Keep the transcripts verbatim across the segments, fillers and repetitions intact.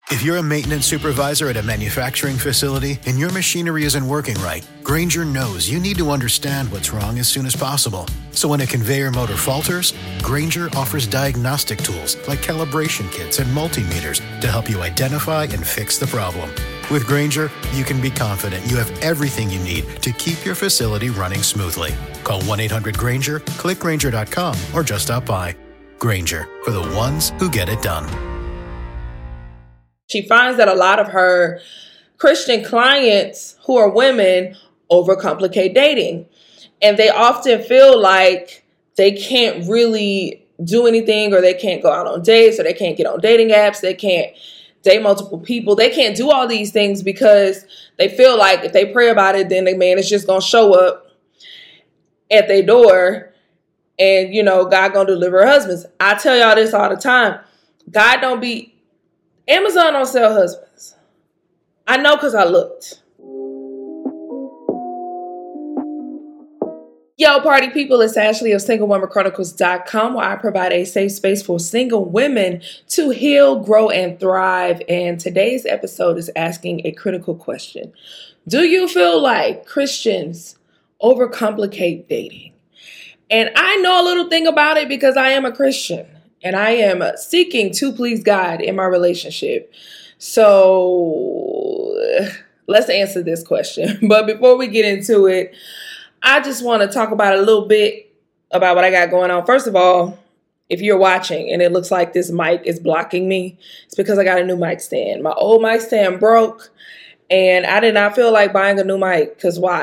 If you're a maintenance supervisor at a manufacturing facility and your machinery isn't working right, Grainger knows you need to understand what's wrong as soon as possible. So when a conveyor motor falters, Grainger offers diagnostic tools like calibration kits and multimeters to help you identify and fix the problem. With Grainger, you can be confident you have everything you need to keep your facility running smoothly. Call one eight hundred Grainger, click Grainger dot com, or just stop by. Grainger, for the ones who get it done. She finds that a lot of her Christian clients who are women overcomplicate dating. And they often feel like they can't really do anything, or they can't go out on dates, or they can't get on dating apps. They can't date multiple people. They can't do all these things because they feel like if they pray about it, then the man is just going to show up at their door and, you know, God going to deliver husbands. I tell y'all this all the time. God don't be... Amazon don't sell husbands. I know because I looked. Yo, party people, it's Ashley of Single Women Chronicles dot com, where I provide a safe space for single women to heal, grow, and thrive. And today's episode is asking a critical question. Do you feel like Christians overcomplicate dating? And I know a little thing about it because I am a Christian. And I am seeking to please God in my relationship. So let's answer this question. But before we get into it, I just want to talk about a little bit about what I got going on. First of all, if you're watching and it looks like this mic is blocking me, it's because I got a new mic stand. My old mic stand broke and I did not feel like buying a new mic because why?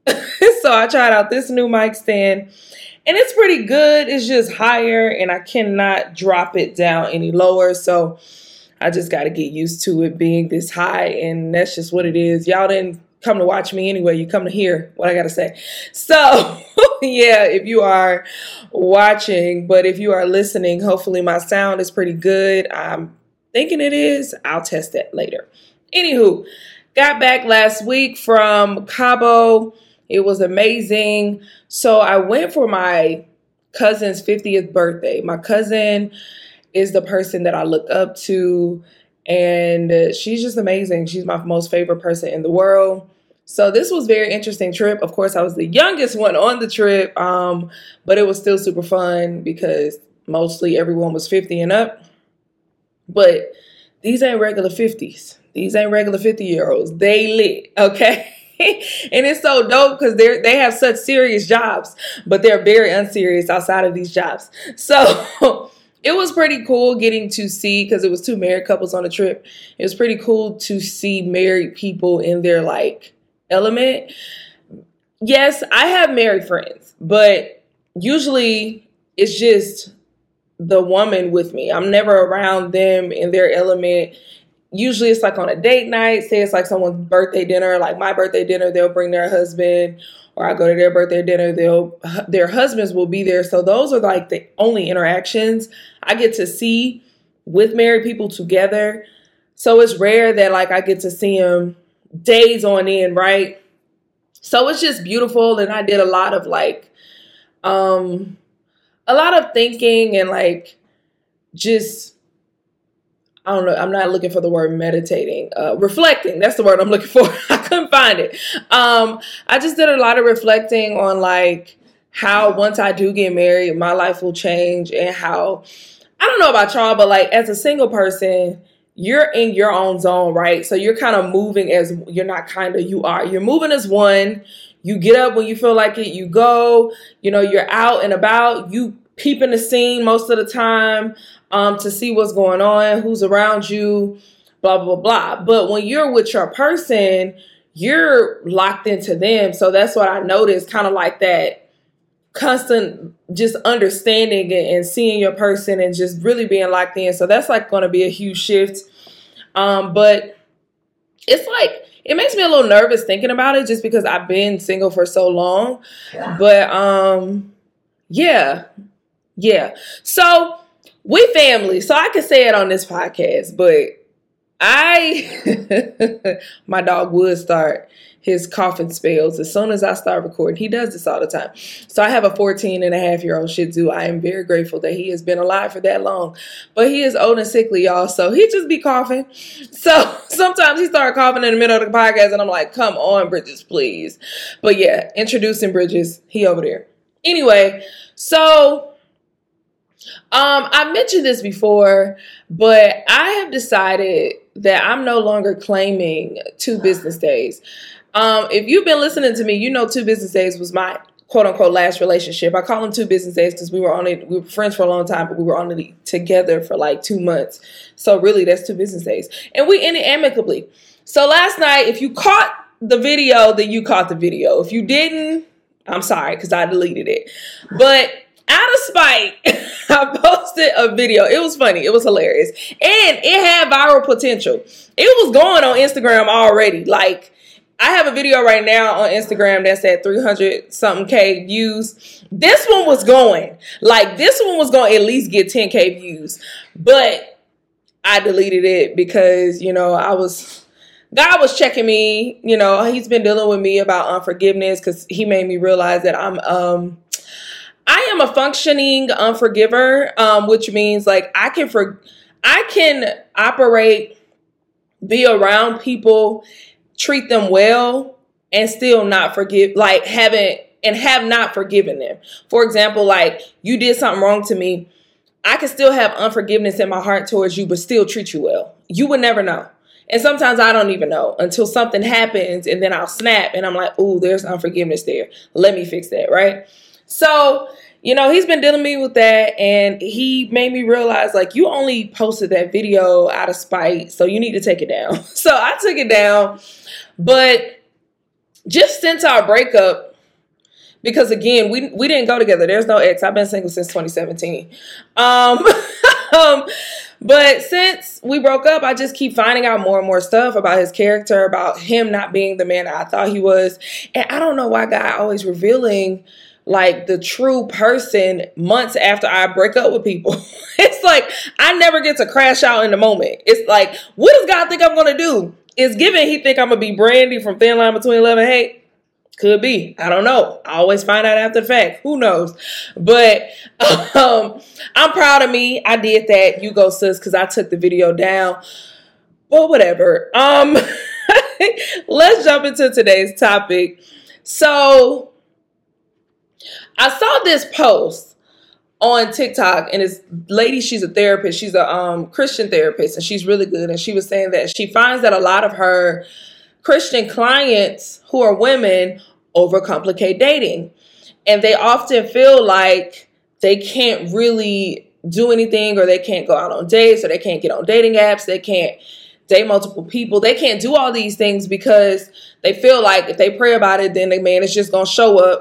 So I tried out this new mic stand. And it's pretty good. It's just higher and I cannot drop it down any lower. So I just got to get used to it being this high. And that's just what it is. Y'all didn't come to watch me anyway. You come to hear what I got to say. So yeah, if you are watching, but if you are listening, hopefully my sound is pretty good. I'm thinking it is. I'll test that later. Anywho, got back last week from Cabo. It was amazing. So I went for my cousin's fiftieth birthday. My cousin is the person that I look up to, and she's just amazing. She's my most favorite person in the world. So this was a very interesting trip. Of course, I was the youngest one on the trip, um, but it was still super fun because mostly everyone was fifty and up. But these ain't regular fifties. These ain't regular fifty-year-olds. They lit, okay? And it's so dope because they they have such serious jobs, but they're very unserious outside of these jobs. So it was pretty cool getting to see, because it was two married couples on the trip. It was pretty cool to see married people in their like element. Yes, I have married friends, but usually it's just the woman with me. I'm never around them in their element. Usually it's like on a date night, say it's like someone's birthday dinner, like my birthday dinner, they'll bring their husband, or I go to their birthday dinner, they'll their husbands will be there. So those are like the only interactions I get to see with married people together. So it's rare that like I get to see them days on end, right? So it's just beautiful. And I did a lot of like, um, a lot of thinking and like just, I don't know. I'm not looking for the word meditating, uh, reflecting. That's the word I'm looking for. I couldn't find it. Um, I just did a lot of reflecting on like how once I do get married, my life will change, and how, I don't know about y'all, but like as a single person, you're in your own zone, right? So you're kind of moving as you're not kind of, you are, you're moving as one. You get up when you feel like it, you go, you know, you're out and about, you peeping the scene most of the time. Um, to see what's going on, who's around you, blah, blah, blah. But when you're with your person, you're locked into them. So that's what I noticed, kind of like that constant just understanding and seeing your person and just really being locked in. So that's like going to be a huge shift. Um, but it's like, it makes me a little nervous thinking about it just because I've been single for so long. Yeah. But um, yeah, yeah. So we family, so I can say it on this podcast, but I, my dog would start his coughing spells as soon as I start recording. He does this all the time. So I have a fourteen and a half year old Shih Tzu. I am very grateful that he has been alive for that long, but he is old and sickly, y'all. So he just be coughing. So sometimes he started coughing in the middle of the podcast and I'm like, come on, Bridges, please. But yeah, introducing Bridges, he over there. Anyway, so um, I mentioned this before, but I have decided that I'm no longer claiming two business days. Um, if you've been listening to me, you know two business days was my quote unquote last relationship. I call them two business days because we were only we were friends for a long time, but we were only together for like two months. So really, that's two business days, and we ended amicably. So last night, if you caught the video, then you caught the video. If you didn't, I'm sorry because I deleted it. But out of spite, I posted a video. It was funny. It was hilarious, and it had viral potential. It was going on Instagram already. Like, I have a video right now on Instagram that's at three hundred something K views. This one was going. Like, this one was going to at least get ten K views. But I deleted it because, you know, I was, God was checking me. You know, he's been dealing with me about unforgiveness because he made me realize that I'm, um, I am a functioning unforgiver, um, which means like I can, for, I can operate, be around people, treat them well, and still not forgive, like haven't, and have not forgiven them. For example, like you did something wrong to me. I can still have unforgiveness in my heart towards you, but still treat you well. You would never know. And sometimes I don't even know until something happens and then I'll snap and I'm like, ooh, there's unforgiveness there. Let me fix that, right? So, you know, he's been dealing with me with that, and he made me realize, like, you only posted that video out of spite, so you need to take it down. So I took it down, but just since our breakup, because again, we we didn't go together. There's no ex. I've been single since twenty seventeen. Um, um, but since we broke up, I just keep finding out more and more stuff about his character, about him not being the man that I thought he was, and I don't know why God always revealing like the true person months after I break up with people. It's like, I never get to crash out in the moment. It's like, what does God think I'm going to do? It's given he think I'm going to be Brandy from Thin Line Between Love and Hate. Could be. I don't know. I always find out after the fact. Who knows? But um, I'm proud of me. I did that. You go, sis, because I took the video down. Well, whatever. Um, let's jump into today's topic. So I saw this post on TikTok, and this lady, she's a therapist. She's a um, Christian therapist, and she's really good. And she was saying that she finds that a lot of her Christian clients who are women overcomplicate dating. And they often feel like they can't really do anything, or they can't go out on dates, or they can't get on dating apps. They can't date multiple people. They can't do all these things because they feel like if they pray about it, then the man is just going to show up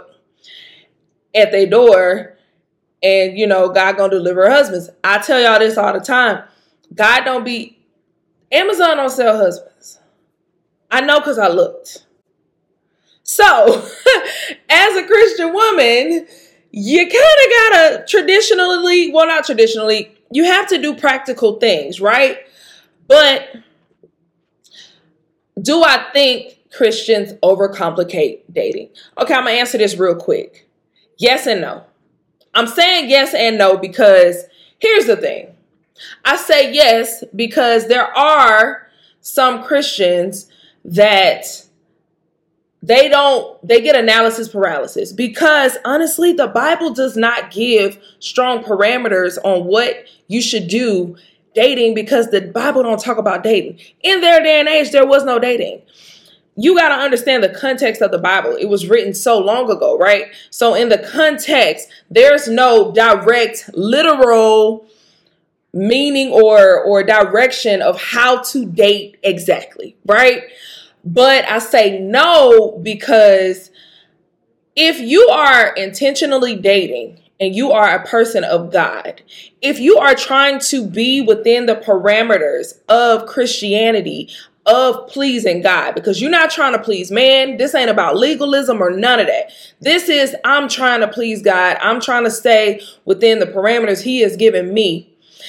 at their door, and, you know, God gonna deliver husbands. I tell y'all this all the time. God don't be, Amazon don't sell husbands. I know because I looked. So, as a Christian woman, you kind of gotta traditionally, well, not traditionally, you have to do practical things, right? But do I think Christians overcomplicate dating? Okay, I'm gonna answer this real quick. Yes and no. I'm saying yes and no because here's the thing. I say yes because there are some Christians that they don't, they get analysis paralysis, because honestly, the Bible does not give strong parameters on what you should do dating, because the Bible don't talk about dating. In their day and age, there was no dating. You got to understand the context of the Bible. It was written so long ago, right? So in the context, there's no direct, literal meaning or, or direction of how to date exactly, right? But I say no because if you are intentionally dating and you are a person of God, if you are trying to be within the parameters of Christianity, of pleasing God, because you're not trying to please man. This ain't about legalism or none of that. This is, I'm trying to please God. I'm trying to stay within the parameters he has given me.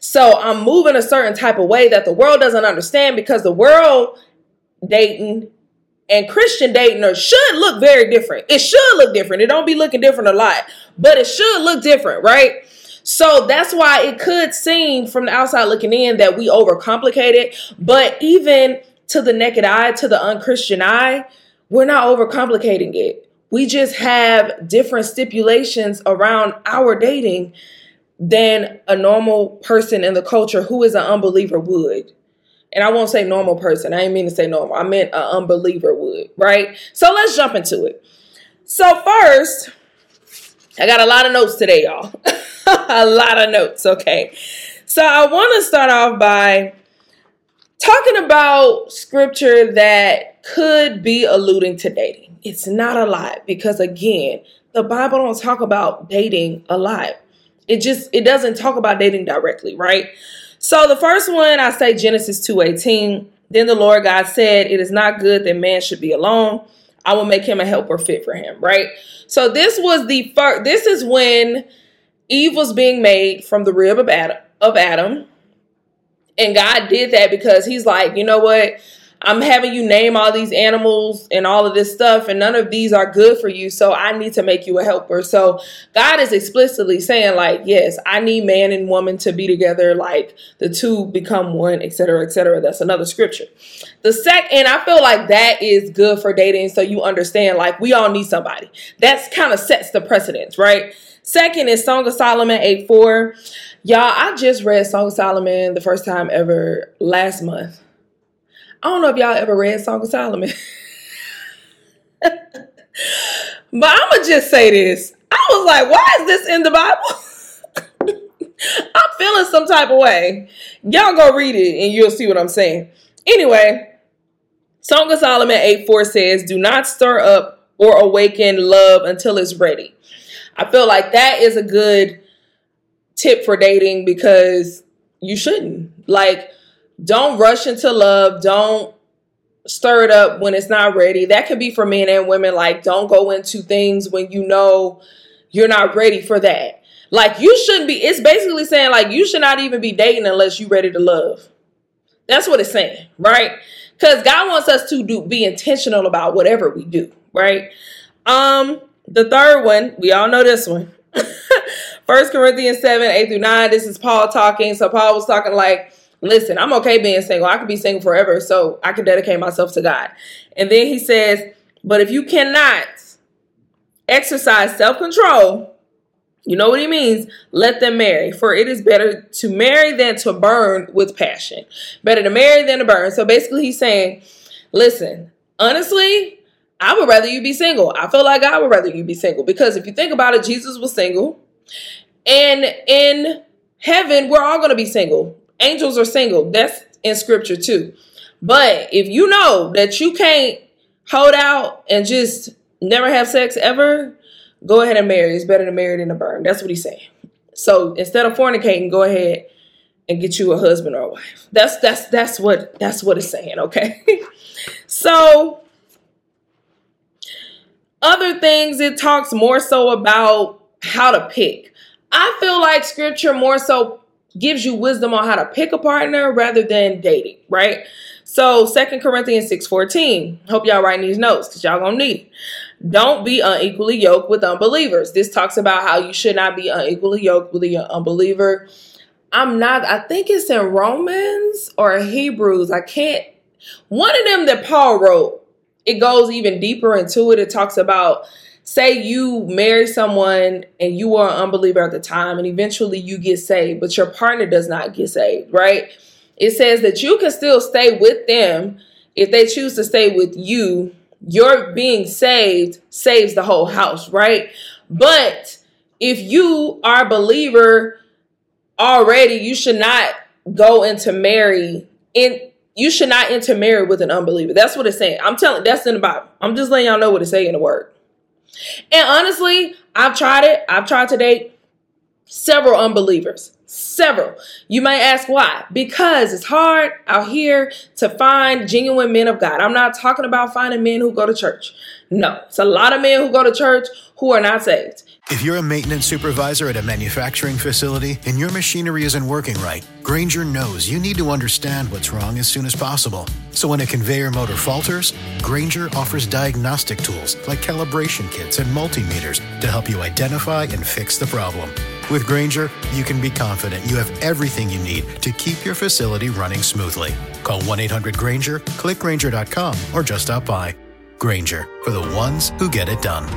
So I'm moving a certain type of way that the world doesn't understand, because the world dating and Christian dating or should look very different. It should look different. It don't be looking different a lot, but it should look different, right? So that's why it could seem from the outside looking in that we overcomplicate it. But even to the naked eye, to the unchristian eye, we're not overcomplicating it. We just have different stipulations around our dating than a normal person in the culture who is an unbeliever would. And I won't say normal person. I didn't mean to say normal. I meant an unbeliever would, right? So let's jump into it. So first, I got a lot of notes today, y'all. A lot of notes, okay? So I want to start off by talking about scripture that could be alluding to dating. It's not a lot because, again, the Bible don't talk about dating a lot. It just, it doesn't talk about dating directly, right? So the first one, I say Genesis two eighteen. Then the Lord God said, it is not good that man should be alone. I will make him a helper fit for him, right? So this was the first, this is when Eve was being made from the rib of Adam, of Adam. And God did that because he's like, you know what? I'm having you name all these animals and all of this stuff, and none of these are good for you. So I need to make you a helper. So God is explicitly saying, like, yes, I need man and woman to be together, like the two become one, et cetera, et cetera. That's another scripture. The second, and I feel like that is good for dating. So you understand, like, we all need somebody. That's kind of sets the precedence, right? Second is Song of Solomon eight four. Y'all, I just read Song of Solomon the first time ever last month. I don't know if y'all ever read Song of Solomon. But I'm going to just say this. I was like, why is this in the Bible? I'm feeling some type of way. Y'all go read it and you'll see what I'm saying. Anyway, Song of Solomon eight four says, do not stir up or awaken love until it's ready. I feel like that is a good tip for dating because you shouldn't. Like, don't rush into love. Don't stir it up when it's not ready. That could be for men and women. Like, don't go into things when you know you're not ready for that. Like, you shouldn't be. It's basically saying, like, you should not even be dating unless you're ready to love. That's what it's saying, right? Because God wants us to do be intentional about whatever we do, right? Um, the third one, we all know this one. First Corinthians seven, eight through nine. This is Paul talking. So Paul was talking like, listen, I'm okay being single. I could be single forever, so I can dedicate myself to God. And then he says, but if you cannot exercise self-control, you know what he means, let them marry. For it is better to marry than to burn with passion. Better to marry than to burn. So basically he's saying, listen, honestly, I would rather you be single. I feel like I would rather you be single. Because if you think about it, Jesus was single. And in heaven, we're all going to be single. Angels are single. That's in scripture too. But if you know that you can't hold out and just never have sex ever, go ahead and marry. It's better to marry than to burn. That's what he's saying. So instead of fornicating, go ahead and get you a husband or a wife. That's that's that's what that's what it's saying, okay? So other things, it talks more so about how to pick. I feel like scripture more so gives you wisdom on how to pick a partner rather than dating, right? So Second Corinthians six fourteen. Hope y'all writing these notes because y'all gonna need it. Don't be unequally yoked with unbelievers. This talks about how you should not be unequally yoked with an unbeliever. I'm not, I think it's in Romans or Hebrews. I can't, one of them that Paul wrote, it goes even deeper into it. It talks about, say you marry someone and you are an unbeliever at the time and eventually you get saved, but your partner does not get saved, right? It says that you can still stay with them if they choose to stay with you. Your being saved saves the whole house, right? But if you are a believer already, you should not go into marry in. You should not intermarry with an unbeliever. That's what it's saying. I'm telling, that's in the Bible. I'm just letting y'all know what it's saying in the word. And honestly, I've tried it. I've tried to date several unbelievers. Several. You may ask why? Because it's hard out here to find genuine men of God. I'm not talking about finding men who go to church. No, it's a lot of men who go to church who are not saved. If you're a maintenance supervisor at a manufacturing facility and your machinery isn't working right, Grainger knows you need to understand what's wrong as soon as possible. So when a conveyor motor falters, Grainger offers diagnostic tools like calibration kits and multimeters to help you identify and fix the problem. With Grainger, you can be confident you have everything you need to keep your facility running smoothly. Call one eight hundred Grainger, click Grainger dot com, or just stop by. Grainger, for the ones who get it done.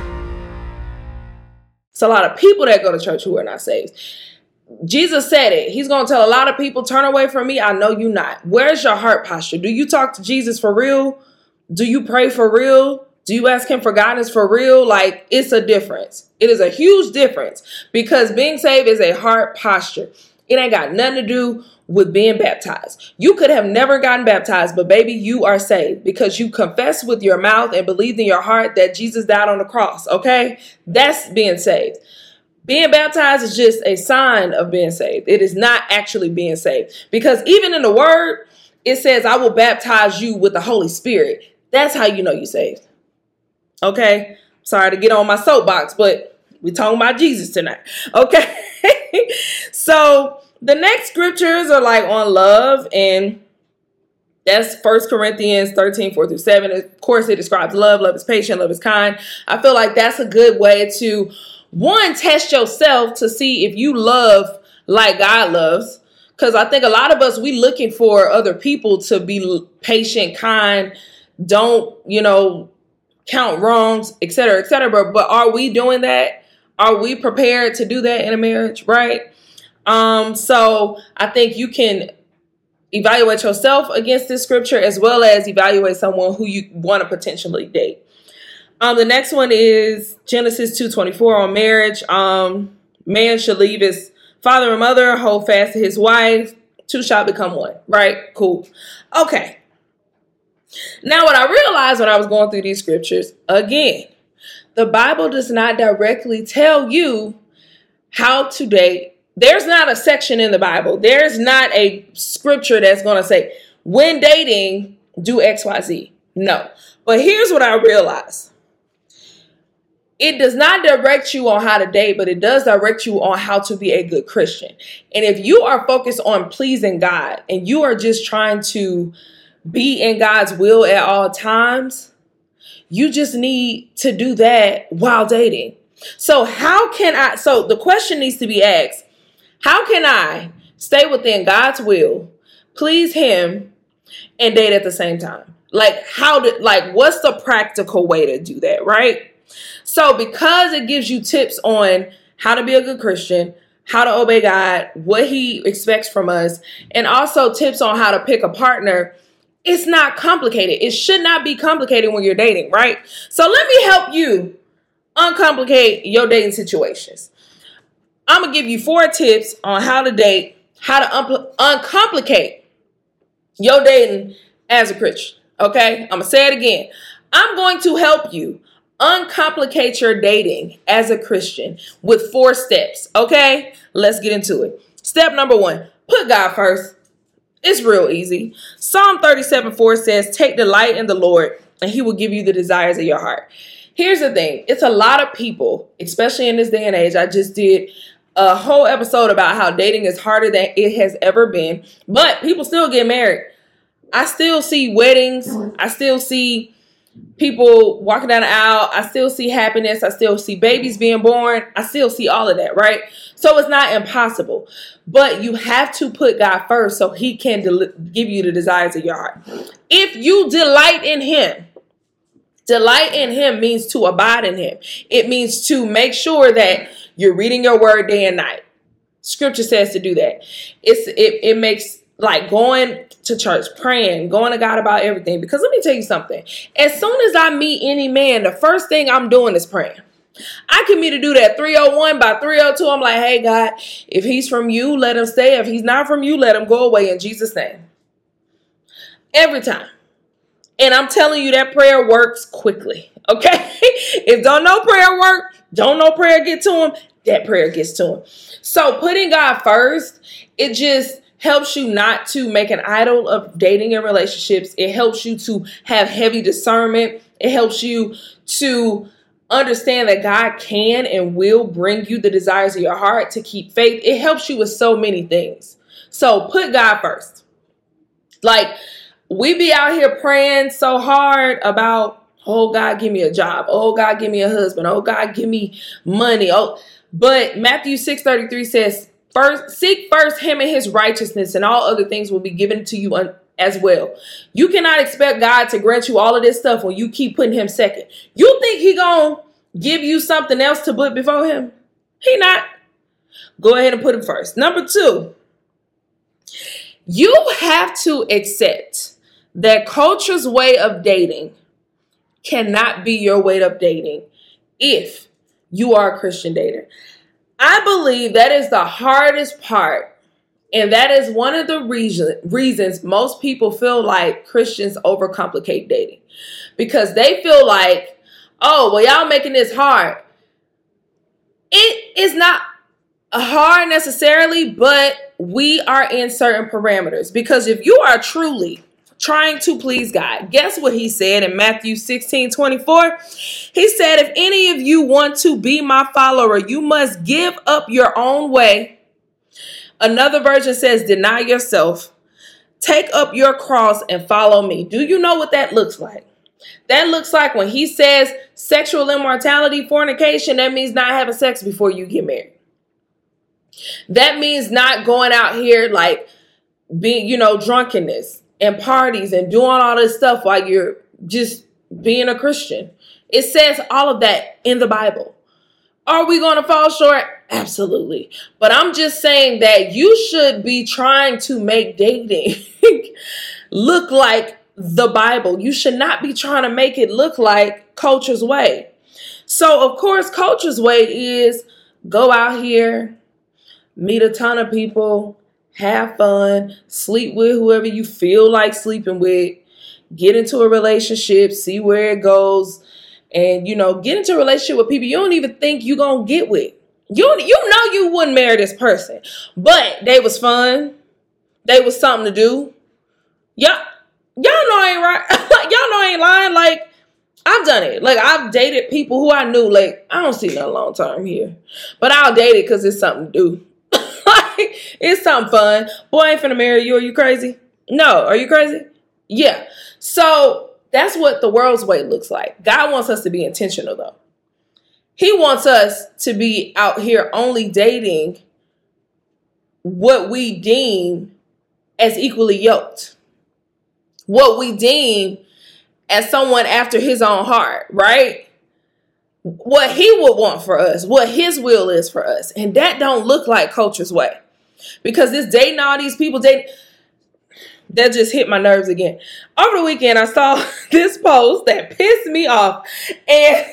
It's a lot of people that go to church who are not saved. Jesus said it. He's going to tell a lot of people, turn away from me. I know you not. Where's your heart posture? Do you talk to Jesus for real? Do you pray for real? Do you ask him for guidance for real? Like, it's a difference. It is a huge difference because being saved is a heart posture. It ain't got nothing to do with being baptized. You could have never gotten baptized, but baby, you are saved because you confessed with your mouth and believed in your heart that Jesus died on the cross. Okay. That's being saved. Being baptized is just a sign of being saved. It is not actually being saved because even in the word, it says, I will baptize you with the Holy Spirit. That's how you know you're saved. Okay. Sorry to get on my soapbox, but we're talking about Jesus tonight. Okay. So the next scriptures are like on love, and that's First Corinthians thirteen, four through seven. Of course, it describes love. Love is patient. Love is kind. I feel like that's a good way to, one, test yourself to see if you love like God loves. Because I think a lot of us, we looking for other people to be patient, kind, don't, you know, count wrongs, et cetera, et cetera. But, but are we doing that? Are we prepared to do that in a marriage, right? Um, so I think you can evaluate yourself against this scripture as well as evaluate someone who you want to potentially date. Um, the next one is Genesis two twenty-four on marriage. Um, man should leave his father and mother, hold fast to his wife. Two shall become one, right? Cool. Okay. Now, what I realized when I was going through these scriptures, again, the Bible does not directly tell you how to date. There's not a section in the Bible. There's not a scripture that's going to say, when dating, do X, Y, Z. No. But here's what I realized. It does not direct you on how to date, but it does direct you on how to be a good Christian. And if you are focused on pleasing God and you are just trying to be in God's will at all times, you just need to do that while dating. So how can I, so the question needs to be asked, how can I stay within God's will, please him, and date at the same time? Like, how did, like, what's the practical way to do that, right? So because it gives you tips on how to be a good Christian, how to obey God, what he expects from us, and also tips on how to pick a partner, it's not complicated. It should not be complicated when you're dating, right? So let me help you uncomplicate your dating situations. I'm going to give you four tips on how to date, how to un- uncomplicate your dating as a Christian. Okay? I'm going to say it again. I'm going to help you uncomplicate your dating as a Christian with four steps. Okay? Let's get into it. Step number one, put God first. It's real easy. Psalm thirty-seven four says, take delight in the Lord and he will give you the desires of your heart. Here's the thing. It's a lot of people, especially in this day and age. I just did a whole episode about how dating is harder than it has ever been, but people still get married. I still see weddings. I still see people walking down the aisle. I still see happiness. I still see babies being born. I still see all of that, right? So it's not impossible, but you have to put God first so he can del- give you the desires of your heart. If you delight in him, delight in him means to abide in him. It means to make sure that you're reading your word day and night. Scripture says to do that. It's it, it makes like going to church, praying, going to God about everything. Because let me tell you something. As soon as I meet any man, the first thing I'm doing is praying. I can meet a dude at three oh one. By three oh two, I'm like, hey, God, if he's from you, let him stay. If he's not from you, let him go away in Jesus' name. Every time. And I'm telling you that prayer works quickly. Okay? If don't know prayer work, don't know prayer get to him, that prayer gets to him. So putting God first, it just helps you not to make an idol of dating and relationships. It helps you to have heavy discernment. It helps you to understand that God can and will bring you the desires of your heart to keep faith. It helps you with so many things. So put God first. Like, we be out here praying so hard about, oh, God, give me a job. Oh, God, give me a husband. Oh, God, give me money. Oh, but Matthew six thirty-three says, first, seek first him and his righteousness, and all other things will be given to you un- as well. You cannot expect God to grant you all of this stuff when you keep putting him second. You think he gonna give you something else to put before him? He not. Go ahead and put him first. Number two, you have to accept that culture's way of dating cannot be your way of dating if you are a Christian dater. I believe that is the hardest part, and that is one of the reason, reasons most people feel like Christians overcomplicate dating, because they feel like, oh, well, y'all making this hard. It is not hard necessarily, but we are in certain parameters, because if you are truly trying to please God, guess what he said in Matthew sixteen twenty-four? He said, if any of you want to be my follower, you must give up your own way. Another version says, deny yourself, take up your cross and follow me. Do you know what that looks like? That looks like when he says sexual immortality, fornication, that means not having sex before you get married. That means not going out here like being, you know, drunkenness and parties and doing all this stuff while you're just being a Christian. It says all of that in the Bible. Are we going to fall short? Absolutely. But I'm just saying that you should be trying to make dating look like the Bible. You should not be trying to make it look like culture's way. So, of course, culture's way is go out here, meet a ton of people, have fun, sleep with whoever you feel like sleeping with, get into a relationship, see where it goes, and, you know, get into a relationship with people you don't even think you're going to get with. You, you know you wouldn't marry this person, but they was fun. They was something to do. Y'all, y'all know I ain't right. Y'all know I ain't lying. Like, I've done it. Like, I've dated people who I knew, like, I don't see no long term here, but I'll date it because it's something to do. Like, it's something fun. Boy, I ain't finna marry you. Are you crazy? No. Are you crazy? Yeah. So that's what the world's way looks like. God wants us to be intentional, though. He wants us to be out here only dating what we deem as equally yoked, what we deem as someone after his own heart, right? What he would want for us, what his will is for us. And that don't look like culture's way. Because this dating all these people, dating, that just hit my nerves again. Over the weekend, I saw this post that pissed me off. And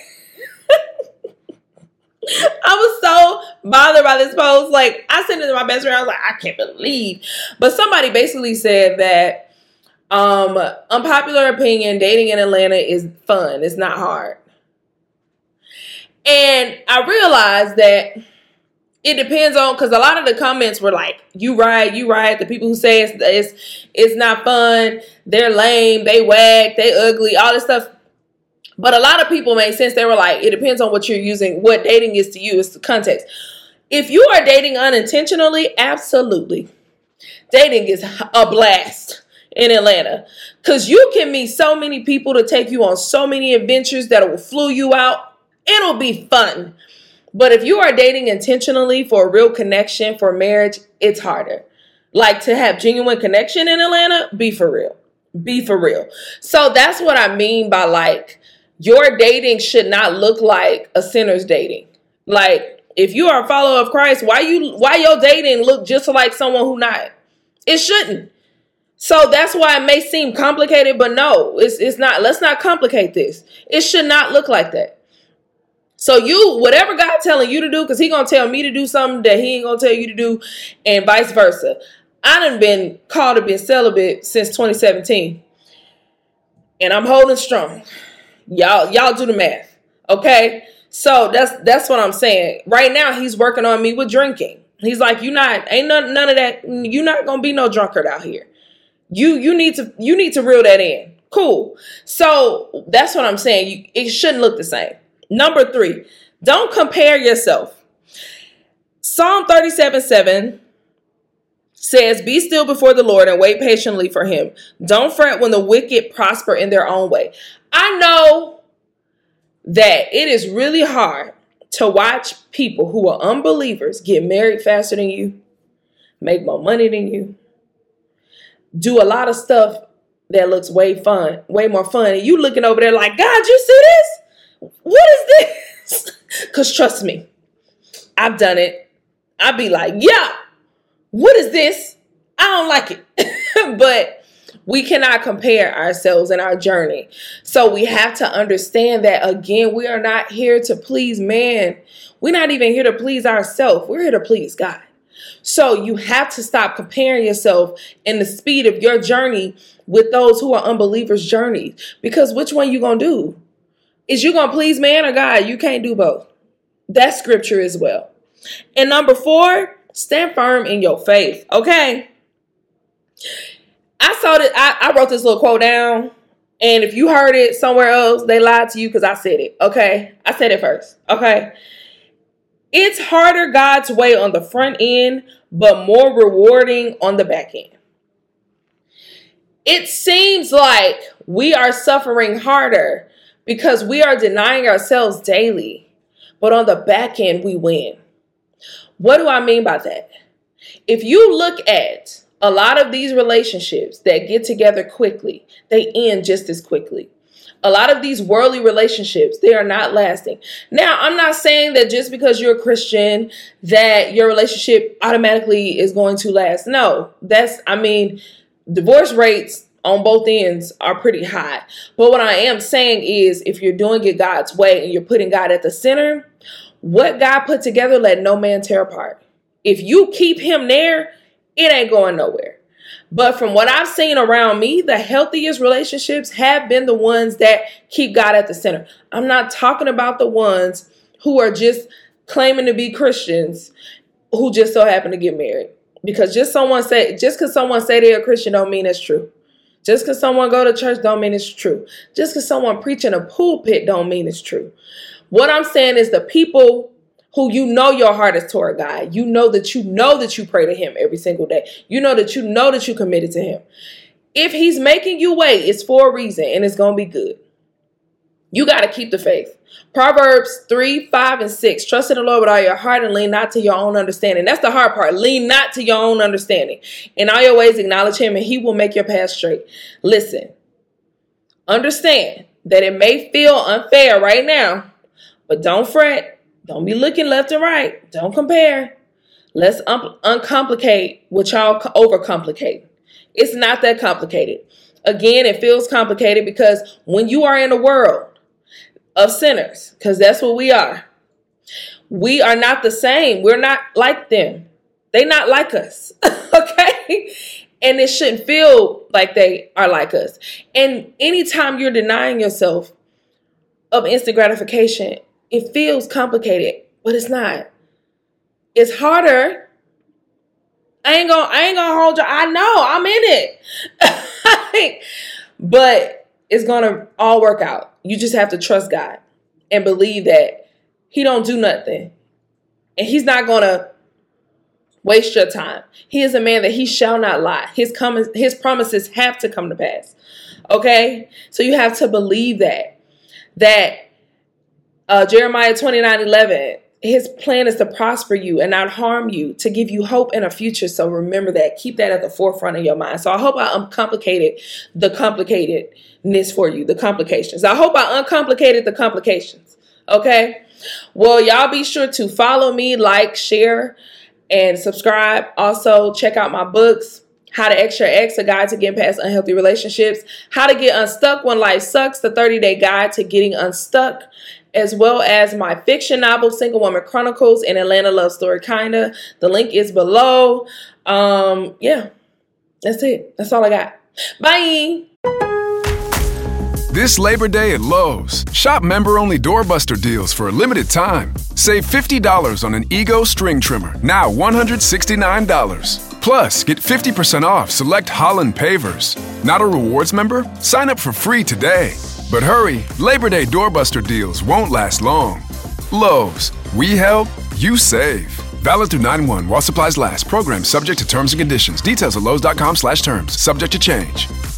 I was so bothered by this post. Like, I sent it to my best friend. I was like, I can't believe. But somebody basically said that um, unpopular opinion, dating in Atlanta is fun. It's not hard. And I realized that it depends on, because a lot of the comments were like, you right, you right. The people who say it's, it's, it's not fun, they're lame, they whack, they ugly, all this stuff. But a lot of people made sense. They were like, it depends on what you're using, what dating is to you, it's the context. If you are dating unintentionally, absolutely. Dating is a blast in Atlanta. Because you can meet so many people to take you on so many adventures that will flew you out. It'll be fun. But if you are dating intentionally for a real connection, for marriage, it's harder. Like, to have genuine connection in Atlanta, be for real. Be for real. So that's what I mean by, like, your dating should not look like a sinner's dating. Like, if you are a follower of Christ, why you why your dating look just like someone who not? It shouldn't. So that's why it may seem complicated, but no, it's it's not. Let's not complicate this. It should not look like that. So you, whatever God telling you to do, because he going to tell me to do something that he ain't going to tell you to do, and vice versa. I done been called to be celibate since twenty seventeen. And I'm holding strong. Y'all, y'all do the math. Okay? So that's that's what I'm saying. Right now, he's working on me with drinking. He's like, you not, ain't none, none of that, you're not going to be no drunkard out here. You you need to you need to reel that in. Cool. So that's what I'm saying. You, it shouldn't look the same. Number three, don't compare yourself. Psalm thirty-seven seven says, be still before the Lord and wait patiently for him. Don't fret when the wicked prosper in their own way. I know that it is really hard to watch people who are unbelievers get married faster than you, make more money than you, do a lot of stuff that looks way fun, way more fun. And you looking over there like, God, you see this? What is this? Because trust me, I've done it. I'd be like, yeah, what is this? I don't like it. But we cannot compare ourselves and our journey. So we have to understand that, again, we are not here to please man. We're not even here to please ourselves. We're here to please God. So you have to stop comparing yourself in the speed of your journey with those who are unbelievers' journey. Because which one you going to do? Is you going to please man or God? You can't do both. That's scripture as well. And number four, stand firm in your faith. Okay. I saw that. I, I wrote this little quote down. And if you heard it somewhere else, they lied to you because I said it. Okay. I said it first. Okay. It's harder God's way on the front end, but more rewarding on the back end. It seems like we are suffering harder because we are denying ourselves daily, but on the back end, we win. What do I mean by that? If you look at a lot of these relationships that get together quickly, they end just as quickly. A lot of these worldly relationships, they are not lasting. Now, I'm not saying that just because you're a Christian that your relationship automatically is going to last. No, that's, I mean, divorce rates on both ends are pretty high. But what I am saying is if you're doing it God's way and you're putting God at the center, what God put together, let no man tear apart. If you keep him there, it ain't going nowhere. But from what I've seen around me, the healthiest relationships have been the ones that keep God at the center. I'm not talking about the ones who are just claiming to be Christians who just so happen to get married. Because just someone say, just because someone say they're a Christian don't mean it's true. Just because someone go to church don't mean it's true. Just because someone preach in a pulpit don't mean it's true. What I'm saying is the people who you know your heart is toward God. You know that you know that you pray to him every single day. You know that you know that you committed to him. If he's making you wait, it's for a reason and it's going to be good. You got to keep the faith. Proverbs three, five, and six. Trust in the Lord with all your heart and lean not to your own understanding. That's the hard part. Lean not to your own understanding. In all your ways, acknowledge him and he will make your path straight. Listen, understand that it may feel unfair right now, but don't fret. Don't be looking left and right. Don't compare. Let's un- uncomplicate what y'all overcomplicate. It's not that complicated. Again, it feels complicated because when you are in a world of sinners, because that's what we are, we are not the same. We're not like them. They're not like us. Okay? And it shouldn't feel like they are like us. And anytime you're denying yourself of instant gratification, it feels complicated, but it's not. It's harder. I ain't gonna, I ain't gonna hold you. I know I'm in it, but it's gonna all work out. You just have to trust God and believe that he don't do nothing and he's not gonna waste your time. He is a man that he shall not lie. His com- his promises have to come to pass. Okay. So you have to believe that, that, Uh, Jeremiah twenty-nine eleven, his plan is to prosper you and not harm you, to give you hope and a future. So remember that. Keep that at the forefront of your mind. So I hope I uncomplicated the complicatedness for you, the complications. I hope I uncomplicated the complications. Okay? Well, y'all be sure to follow me, like, share, and subscribe. Also, check out my books. How to X Your Ex, a guide to getting past unhealthy relationships. How to Get Unstuck When Life Sucks, the thirty-day guide to getting unstuck. As well as my fiction novel, Single Woman Chronicles and Atlanta Love Story Kinda. The link is below. Um, yeah, that's it. That's all I got. Bye. This Labor Day at Lowe's, shop member-only doorbuster deals for a limited time. Save fifty dollars on an Ego string trimmer, now one hundred sixty-nine dollars. Plus, get fifty percent off select Holland pavers. Not a rewards member? Sign up for free today. But hurry, Labor Day doorbuster deals won't last long. Lowe's, we help, you save. Valid through nine one while supplies last. Program subject to terms and conditions. Details at lowes dot com slash terms. Subject to change.